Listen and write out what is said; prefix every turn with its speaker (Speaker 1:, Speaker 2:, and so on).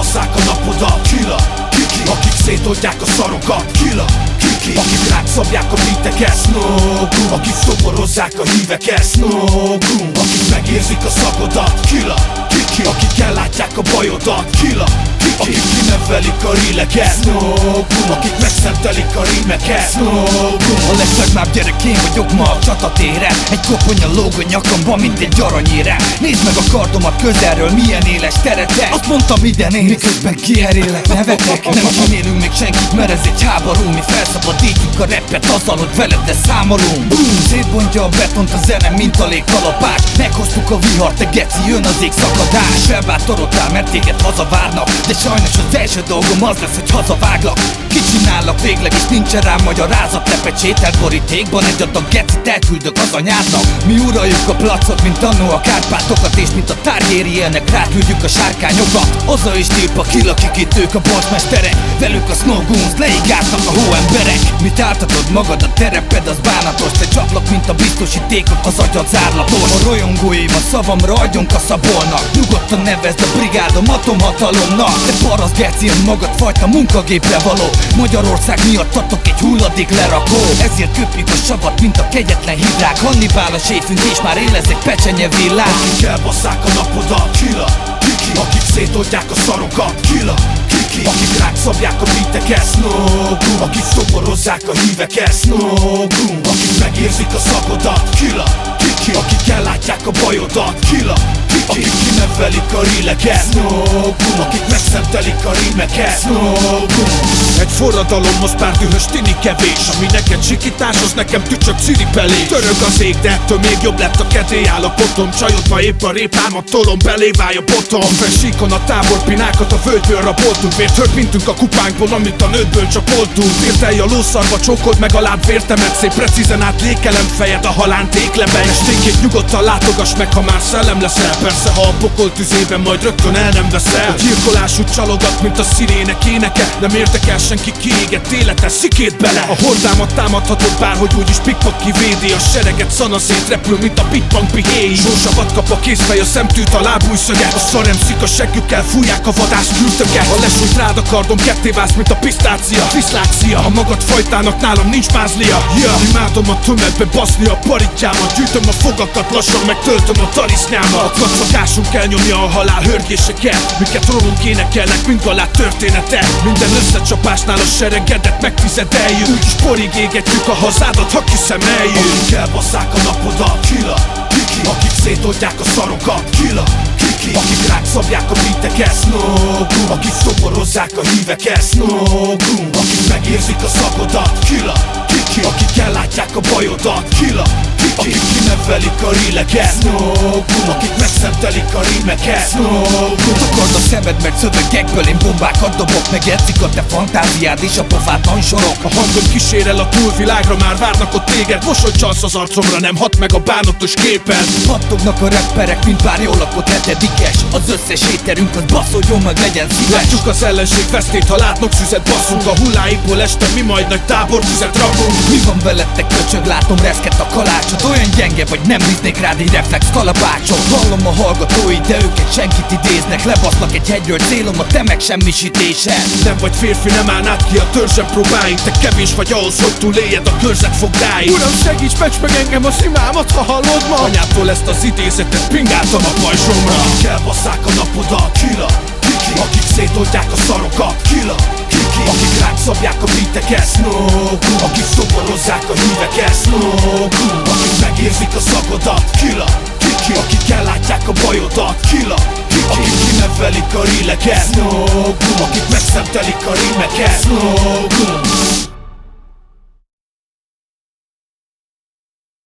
Speaker 1: elbasszák a napodat, killa, kiki, akik szétoldják a szarokat, killa, kiki, akik rád szabják a beateket, Snow, akik szoborozzák a híveket, Snow, akik megérzik a szagodat, killa, kiki, akik ellátják a bajodat, killa, kiki, akik kinevelik a ríleket, Snow, akik megszentelik a rímeket, Snow,
Speaker 2: a legszagmább gyerek én vagyok ma a csatatéren. Egy koponya lóg a nyakamban, mint egy aranyére. Nézd meg a kardomat közelről, milyen éles teretek. Azt mondtam ide nézd, miközben kiherélek, nevetek. Nem kinélünk még senkit, mert ez egy háború. Mi felszabadítjuk a rappet azzal, hogy veled de számolunk. Boom, szétbontja a betont a zene, mint a légkalapás. Meghoztuk a vihart, te geci, jön az égszakadás. Felbátorodtál, mert téged hazavárnak, de sajnos az első dolgom az lesz, hogy hazaváglak. Kicsinállak végleg, és nincsen rám magyarázat. Lepecsételt borítékban egy adag gecit elküldök az anyádnak. Mi uraljuk a placot, mint annó a Kárpátokat, és mint a tárgyéri élnek, ráküldjük a sárkányokat. Oza is tilpa, kilakik ők a bossmesterek. Velük a Snow Goons, leigáznak a hóemberek. Mit áltatod magad, a tereped az bánatos. Te csaplak, mint a biztosítékok, az agyad zárlatos. A rajongóim a szavamra agyonkasszabolnak. Nyugodtan nevezd a brigádom atomhatalomnak. Te parasz geci, magad fajta munkagépre való. Magyarország miattatok egy hulladék lerakó. Ezért köpjük a savat, mint a kegyetlen hidrák. Hannibál a séfünk, és már élez egy pecsenye villám.
Speaker 1: Akik elbasszák a napodat, killa, kiki, akik szétoldják a szarokat, killa, kiki, akik rád szabják a beateket, Snow, akik szoborozzák a híveket, Snow, akik megérzik a szagodat, killa, kiki, akik ellátják a bajodat, killa, kiki, akik kinevelik a ríleket, Snow, akik megszentelik a rímeket, Snow. Egy forradalom, most pár dühös tini kevés. Ami neked sikítás, az nekem tücsök ciripelés. Török az ég, de ettől még jobb lett a kedélyállapotom. Csajodva épp a répámat tolom, beléválj a botom. Felsíkon a táborpinákat a völgyből raboltunk. Vért hörpintünk a kupánkból, amit a nődből csapoltunk. Vértelj a lószarva, csókold meg a láb vértemet. Szép precízen átlékelem fejed a halánt éklebe. Esténként nyugodtan látogass meg, ha már szellem leszel. Persze, ha a pokol tüzében majd rögtön el nem veszel. A gyilkolásút csalogat, mint a szirének éneke. Nem érdekel senki, kiégett élete, szikét bele. A hordámat támadhatod, bárhogy úgyis pikpak kivédi. A sereget szana szétrepül, mint a pitpang pihéi. Sósavat kap a kézfej, a szemtűt, a lábújszöget. A saremszik a seggükkel, fújják a vadász kürtöket. Ha lesújt rád a kardom, ketté válsz, mint a pisztácia. Diszláxia, a magad fajtának nálam nincs mázlia. Imádom a tömegbe baszni a paritjámat. Gyűjtöm a fogakat, lassan megtöltöm a tarisznyámat. A kacagásunk elnyomja a halál hörgéseket, miket rólunk énekelnek, mint galád története. Minden összecsapásnál a seregedet megfizeteljük. Úgyis porig égetjük a hazádat, ha kiszemeljük. Akik elbasszák a napodat, killa, kiki, akik szétoldják a szarokat, killa, kiki, akik rád szabják a beateket, Snow, akik szoborozzák a híveket, Snow, akik megérzik a szagodat, killa, kiki, akik ellátják a bajodat, killa, kiki, akik kinevelik a ríleket, Snow, akik megszentelik a rímeket, Snow.
Speaker 2: Takard a szemed, mert szövegekből én bombákat dobok. Meg edzik a te fantáziád és a pofátlan sorok.
Speaker 1: A hangod kísérel a túlvilágra, már várnak ott téged. Mosoly csalsz az arcomra, nem hat meg a bánatos képed.
Speaker 2: Hattognak a rapperek, mint pár jól lakott hetedikes. Az összes éterünk az baszódjon meg, legyen szíves.
Speaker 1: Látjuk az ellenség vesztét, ha látnok szüzet basszunk. A hulláikból este mi majd nagy tábortüzet rakunk.
Speaker 2: Mi van veletek köcsög, látom reszket a kalácsot. Olyan gyenge vagy, nem bíznék rád egy reflex kalapácsot. Hallom a hallgatói, de őket senkit idéznek. Lebasznak egy hegyről, célom a te megsemmisítése.
Speaker 1: Nem vagy férfi, nem állnád ki a törzsen próbáig. Te kevés vagy ahhoz, hogy túléljed a körzet fogdáig. Uram, segíts, meccs meg engem a szimámat, ha hallod ma. Anyától ezt az idézetet pingáltam a pajzsomra. Akik elbasszák a napodat, killa, kiki, akik szétoldják a szarokat, killa, kiki, akik rád szabják a beateket, Snow, akik szoborozzák a híveket, Snow, akik megérzik a szagodat, killa, kiki, akik ellátják a bajodat, killa, kiki, akik kinevelik a ríleket, Snow, akik megszentelik a rímeket, Snow.